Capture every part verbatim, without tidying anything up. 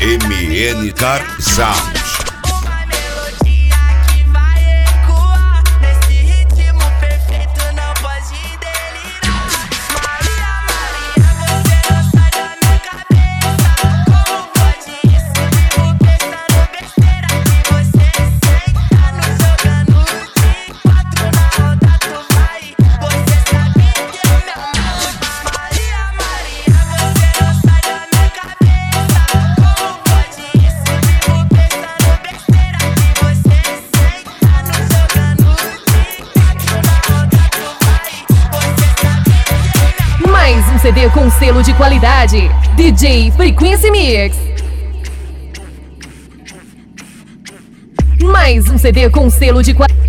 M N Car Sound. Mais um C D com selo de qualidade, D J Frequency Mix. Mais um C D com selo de qualidade.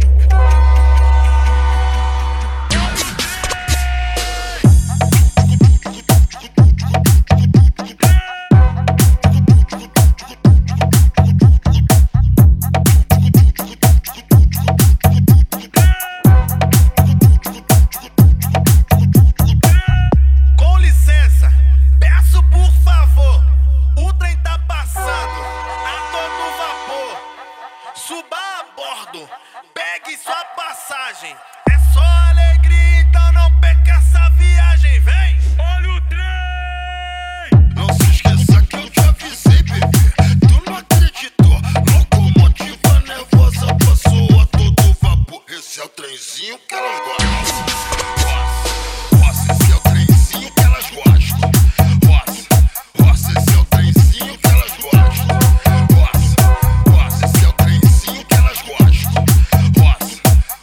Suba a bordo, pegue sua passagem. É só alegria, então não perca essa viagem. Vem! Olha o trem! Não se esqueça que eu te avisei, bebê. Tu não acreditou. Locomotiva nervosa passou a todo vapor. Esse é o trenzinho que elas gostam.